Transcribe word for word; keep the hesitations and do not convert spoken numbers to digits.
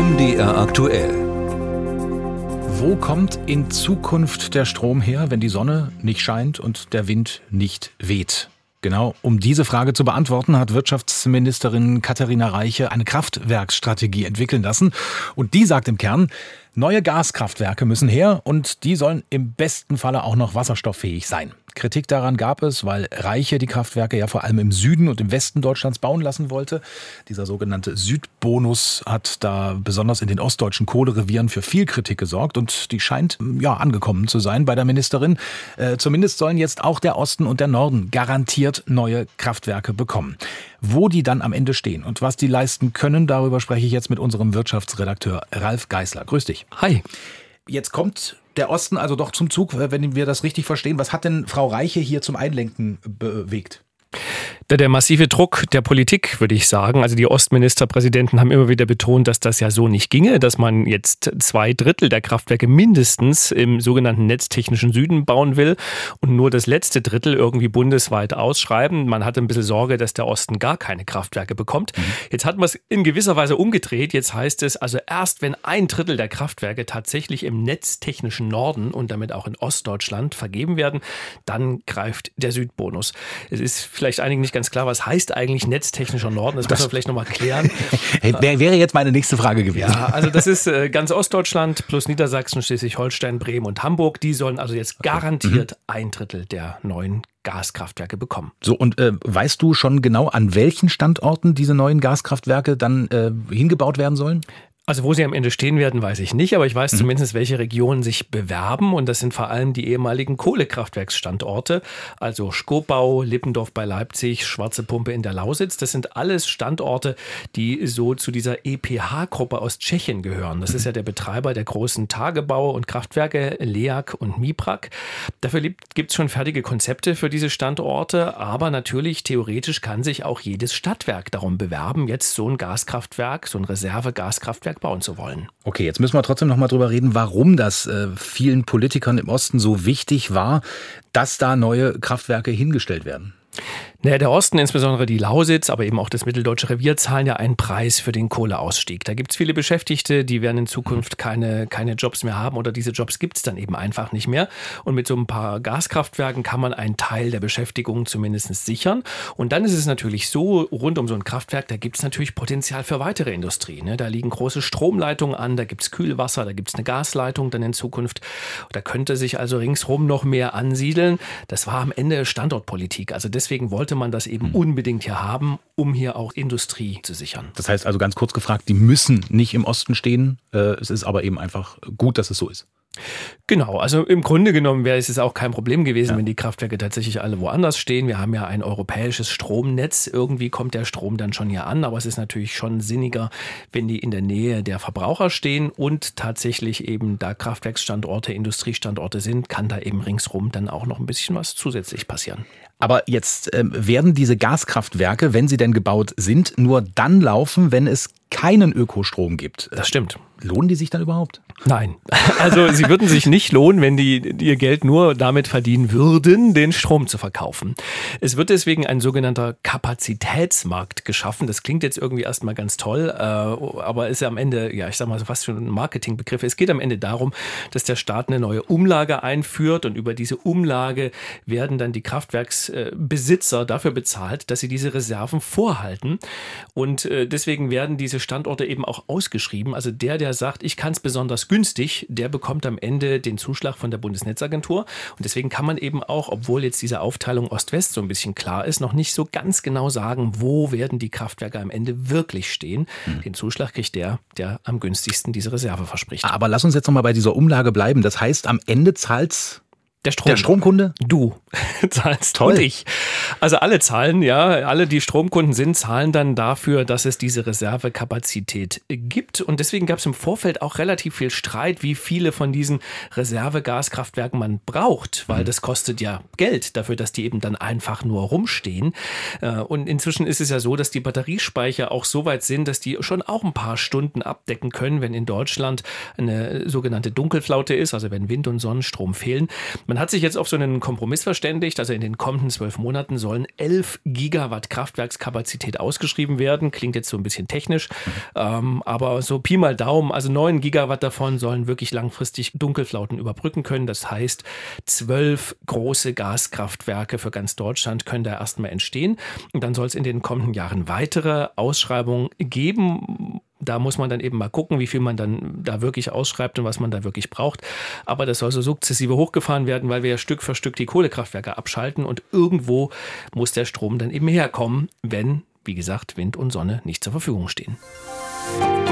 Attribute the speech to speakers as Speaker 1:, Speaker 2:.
Speaker 1: M D R aktuell.
Speaker 2: Wo kommt in Zukunft der Strom her, wenn die Sonne nicht scheint und der Wind nicht weht? Genau, um diese Frage zu beantworten, hat Wirtschaftsministerin Katharina Reiche eine Kraftwerksstrategie entwickeln lassen. Und die sagt im Kern, neue Gaskraftwerke müssen her und die sollen im besten Falle auch noch wasserstofffähig sein. Kritik daran gab es, weil Reiche die Kraftwerke ja vor allem im Süden und im Westen Deutschlands bauen lassen wollte. Dieser sogenannte Südbonus hat da besonders in den ostdeutschen Kohlerevieren für viel Kritik gesorgt und die scheint ja angekommen zu sein bei der Ministerin. Äh, zumindest sollen jetzt auch der Osten und der Norden garantiert neue Kraftwerke bekommen. Wo die dann am Ende stehen und was die leisten können, darüber spreche ich jetzt mit unserem Wirtschaftsredakteur Ralf Geißler. Grüß dich.
Speaker 3: Hi.
Speaker 2: Jetzt kommt der Osten also doch zum Zug, wenn wir das richtig verstehen. Was hat denn Frau Reiche hier zum Einlenken bewegt?
Speaker 3: Der, der massive Druck der Politik, würde ich sagen. Also die Ostministerpräsidenten haben immer wieder betont, dass das ja so nicht ginge, dass man jetzt zwei Drittel der Kraftwerke mindestens im sogenannten netztechnischen Süden bauen will und nur das letzte Drittel irgendwie bundesweit ausschreiben. Man hatte ein bisschen Sorge, dass der Osten gar keine Kraftwerke bekommt. Mhm. Jetzt hat man es in gewisser Weise umgedreht. Jetzt heißt es also erst, wenn ein Drittel der Kraftwerke tatsächlich im netztechnischen Norden und damit auch in Ostdeutschland vergeben werden, dann greift der Südbonus. Es ist vielleicht einigen nicht ganz klar, was heißt eigentlich netztechnischer Norden? Das, das müssen wir vielleicht nochmal klären.
Speaker 2: Hey, wäre jetzt meine nächste Frage gewesen.
Speaker 3: Ja, also das ist äh, ganz Ostdeutschland plus Niedersachsen, Schleswig-Holstein, Bremen und Hamburg. Die sollen also jetzt garantiert mhm. ein Drittel der neuen Gaskraftwerke bekommen.
Speaker 2: So, und äh, weißt du schon genau, an welchen Standorten diese neuen Gaskraftwerke dann äh, hingebaut werden sollen?
Speaker 3: Also wo sie am Ende stehen werden, weiß ich nicht, aber ich weiß mhm. zumindest, welche Regionen sich bewerben und das sind vor allem die ehemaligen Kohlekraftwerksstandorte, also Schkopau, Lippendorf bei Leipzig, Schwarze Pumpe in der Lausitz. Das sind alles Standorte, die so zu dieser E P H-Gruppe aus Tschechien gehören. Das ist ja der Betreiber der großen Tagebau- und Kraftwerke Leag und Miprak. Dafür gibt es schon fertige Konzepte für diese Standorte, aber natürlich theoretisch kann sich auch jedes Stadtwerk darum bewerben, jetzt so ein Gaskraftwerk, so ein Reserve-Gaskraftwerk bauen zu wollen.
Speaker 2: Okay, jetzt müssen wir trotzdem noch mal drüber reden, warum das äh, vielen Politikern im Osten so wichtig war, dass da neue Kraftwerke hingestellt werden.
Speaker 3: Naja, der Osten, insbesondere die Lausitz, aber eben auch das mitteldeutsche Revier, zahlen ja einen Preis für den Kohleausstieg. Da gibt es viele Beschäftigte, die werden in Zukunft keine, keine Jobs mehr haben oder diese Jobs gibt es dann eben einfach nicht mehr. Und mit so ein paar Gaskraftwerken kann man einen Teil der Beschäftigung zumindest sichern. Und dann ist es natürlich so, rund um so ein Kraftwerk, da gibt es natürlich Potenzial für weitere Industrie. Ne? Da liegen große Stromleitungen an, da gibt es Kühlwasser, da gibt es eine Gasleitung dann in Zukunft. Da könnte sich also ringsherum noch mehr ansiedeln. Das war am Ende Standortpolitik. Also deswegen wollte man das eben unbedingt hier haben, um hier auch Industrie zu sichern.
Speaker 2: Das heißt also ganz kurz gefragt, die müssen nicht im Osten stehen. Es ist aber eben einfach gut, dass es so ist.
Speaker 3: Genau, also im Grunde genommen wäre es auch kein Problem gewesen, ja. wenn die Kraftwerke tatsächlich alle woanders stehen. Wir haben ja ein europäisches Stromnetz. Irgendwie kommt der Strom dann schon hier an, aber es ist natürlich schon sinniger, wenn die in der Nähe der Verbraucher stehen und tatsächlich eben da Kraftwerksstandorte, Industriestandorte sind, kann da eben ringsrum dann auch noch ein bisschen was zusätzlich passieren.
Speaker 2: Aber jetzt ähm, werden diese Gaskraftwerke, wenn sie denn gebaut sind, nur dann laufen, wenn es keinen Ökostrom gibt.
Speaker 3: Das stimmt.
Speaker 2: Lohnen die sich dann überhaupt?
Speaker 3: Nein. Also sie würden sich nicht lohnen, wenn die ihr Geld nur damit verdienen würden, den Strom zu verkaufen. Es wird deswegen ein sogenannter Kapazitätsmarkt geschaffen. Das klingt jetzt irgendwie erstmal ganz toll, aber ist ja am Ende, ja, ich sag mal, was für ein Marketingbegriff. Es geht am Ende darum, dass der Staat eine neue Umlage einführt und über diese Umlage werden dann die Kraftwerksbesitzer dafür bezahlt, dass sie diese Reserven vorhalten. Und deswegen werden diese Standorte eben auch ausgeschrieben. Also der, der sagt, ich kann es besonders günstig, der bekommt am Ende den Zuschlag von der Bundesnetzagentur. Und deswegen kann man eben auch, obwohl jetzt diese Aufteilung Ost-West so ein bisschen klar ist, noch nicht so ganz genau sagen, wo werden die Kraftwerke am Ende wirklich stehen. Mhm. Den Zuschlag kriegt der, der am günstigsten diese Reserve verspricht.
Speaker 2: Aber lass uns jetzt noch mal bei dieser Umlage bleiben. Das heißt, am Ende zahlt's
Speaker 3: Der, Strom,
Speaker 2: der Stromkunde?
Speaker 3: Du zahlst.
Speaker 2: Toll.
Speaker 3: Und ich. Also alle zahlen, ja, alle, die Stromkunden sind, zahlen dann dafür, dass es diese Reservekapazität gibt. Und deswegen gab es im Vorfeld auch relativ viel Streit, wie viele von diesen Reservegaskraftwerken man braucht, weil mhm. das kostet ja Geld dafür, dass die eben dann einfach nur rumstehen. Und inzwischen ist es ja so, dass die Batteriespeicher auch so weit sind, dass die schon auch ein paar Stunden abdecken können, wenn in Deutschland eine sogenannte Dunkelflaute ist, also wenn Wind und Sonnenstrom fehlen. Man Man hat sich jetzt auf so einen Kompromiss verständigt, also in den kommenden zwölf Monaten sollen elf Gigawatt Kraftwerkskapazität ausgeschrieben werden. Klingt jetzt so ein bisschen technisch, mhm. ähm, aber so Pi mal Daumen, also neun Gigawatt davon sollen wirklich langfristig Dunkelflauten überbrücken können. Das heißt, zwölf große Gaskraftwerke für ganz Deutschland können da erstmal entstehen. Und dann soll es in den kommenden Jahren weitere Ausschreibungen geben. Da muss man dann eben mal gucken, wie viel man dann da wirklich ausschreibt und was man da wirklich braucht. Aber das soll so sukzessive hochgefahren werden, weil wir ja Stück für Stück die Kohlekraftwerke abschalten und irgendwo muss der Strom dann eben herkommen, wenn, wie gesagt, Wind und Sonne nicht zur Verfügung stehen.